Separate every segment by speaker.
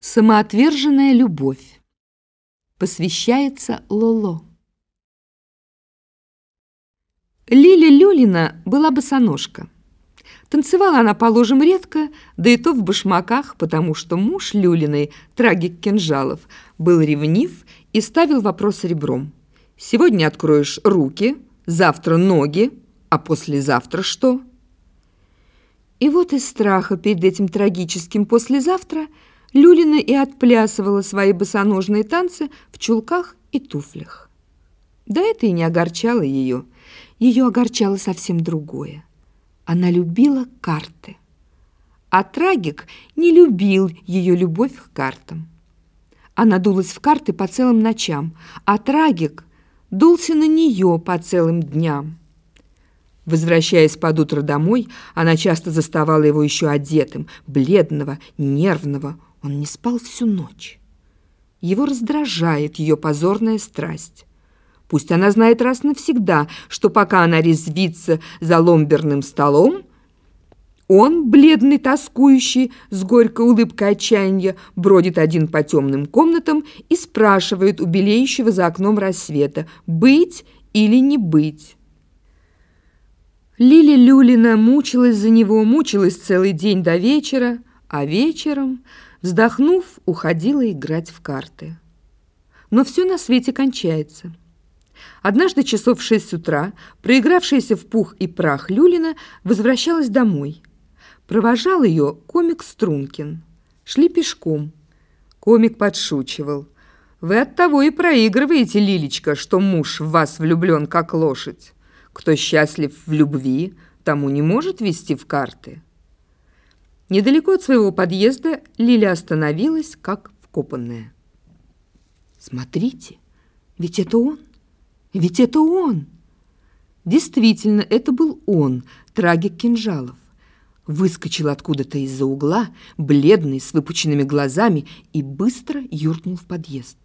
Speaker 1: Самоотверженная любовь. Посвящается Лоло. Лиля Люлина была босоножка. Танцевала она, положим, редко, да и то в башмаках, потому что муж Люлиной, трагик Кинжалов, был ревнив и ставил вопрос ребром. Сегодня откроешь руки, завтра ноги, а послезавтра что? И вот из страха перед этим трагическим послезавтра Люлина и отплясывала свои босоножные танцы в чулках и туфлях. Да это и не огорчало ее. Ее огорчало совсем другое. Она любила карты. А трагик не любил ее любовь к картам. Она дулась в карты по целым ночам, а трагик дулся на нее по целым дням. Возвращаясь под утро домой, она часто заставала его еще одетым, бледного, нервного. Он не спал всю ночь. Его раздражает ее позорная страсть. Пусть она знает раз навсегда, что пока она резвится за ломберным столом, он, бледный, тоскующий, с горькой улыбкой отчаяния, бродит один по темным комнатам и спрашивает у белеющего за окном рассвета, быть или не быть. Лиля Люлина мучилась за него, мучилась целый день до вечера, а вечером, вздохнув, уходила играть в карты. Но все на свете кончается. Однажды часов в 6 утра проигравшаяся в пух и прах Люлина возвращалась домой. Провожал ее комик Стрункин. Шли пешком. Комик подшучивал. «Вы оттого и проигрываете, Лилечка, что муж в вас влюблен, как лошадь. Кто счастлив в любви, тому не может вести в карты». Недалеко от своего подъезда Лиля остановилась, как вкопанная. «Смотрите, ведь это он! Ведь это он!» Действительно, это был он, трагик Кинжалов. Выскочил откуда-то из-за угла, бледный, с выпученными глазами, и быстро юркнул в подъезд.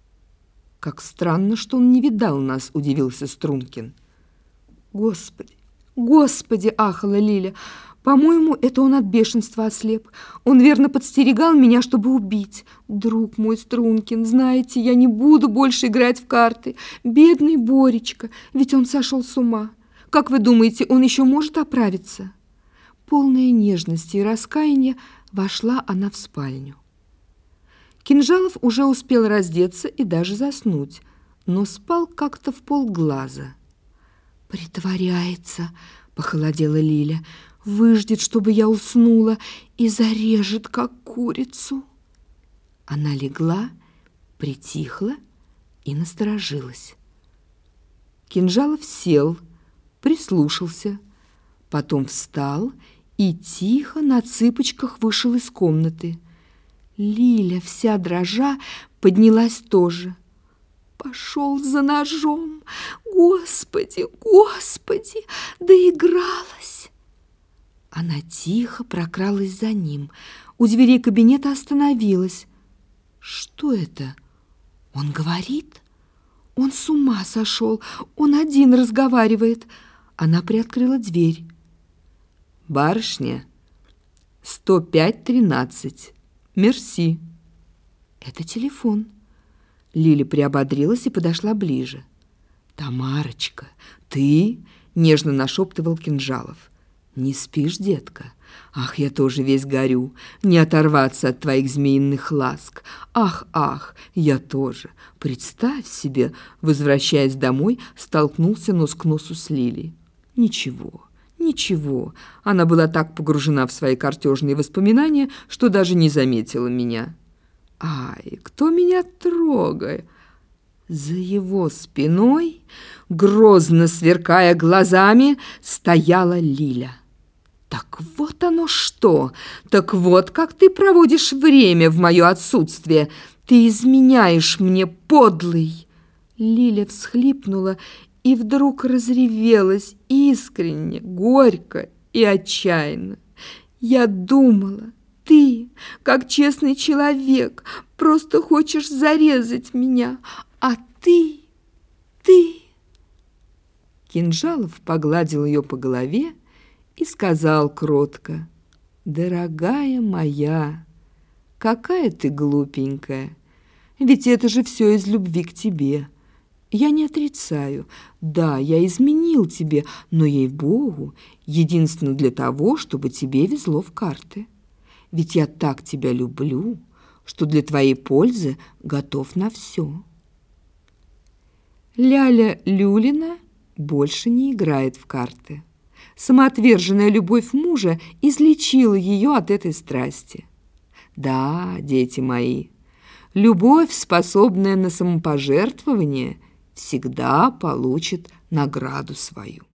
Speaker 1: «Как странно, что он не видал нас», — удивился Стрункин. «Господи, Господи!» — ахала Лиля. «По-моему, это он от бешенства ослеп. Он верно подстерегал меня, чтобы убить. Друг мой Стрункин, знаете, я не буду больше играть в карты. Бедный Боречка, ведь он сошел с ума. Как вы думаете, он еще может оправиться?» Полная нежности и раскаяния вошла она в спальню. Кинжалов уже успел раздеться и даже заснуть, но спал как-то в полглаза. «Притворяется», — похолодела Лиля, — «выждет, чтобы я уснула, и зарежет, как курицу». Она легла, притихла и насторожилась. Кинжалов сел, прислушался, потом встал и тихо на цыпочках вышел из комнаты. Лиля, вся дрожа, поднялась тоже. Пошел за ножом. Господи, Господи, доигралась. Она тихо прокралась за ним. У дверей кабинета остановилась. Что это? Он говорит? Он с ума сошел. Он один разговаривает. Она приоткрыла дверь. «Барышня, 105-13. Мерси». Это телефон. Лиля приободрилась и подошла ближе. «Тамарочка, ты?» — нежно нашептывал Кинжалов. «Не спишь, детка? Ах, я тоже весь горю. Не оторваться от твоих змеиных ласк. Ах, ах, я тоже. Представь себе!» Возвращаясь домой, столкнулся нос к носу с Лилей. «Ничего, ничего». Она была так погружена в свои картежные воспоминания, что даже не заметила меня. «Ай, кто меня трогает?» За его спиной, грозно сверкая глазами, стояла Лиля. «Так вот оно что! Так вот, как ты проводишь время в мое отсутствие! Ты изменяешь мне, подлый!» Лиля всхлипнула и вдруг разревелась искренне, горько и отчаянно. «Я думала, ты, как честный человек, просто хочешь зарезать меня, а ты...» Кинжалов погладил ее по голове и сказал кротко: «Дорогая моя, какая ты глупенькая. Ведь это же все из любви к тебе. Я не отрицаю. Да, я изменил тебе, но, ей-богу, единственно для того, чтобы тебе везло в карты. Ведь я так тебя люблю, что для твоей пользы готов на все. Ляля Люлина больше не играет в карты. Самоотверженная любовь мужа излечила ее от этой страсти. Да, дети мои, любовь, способная на самопожертвование, всегда получит награду свою.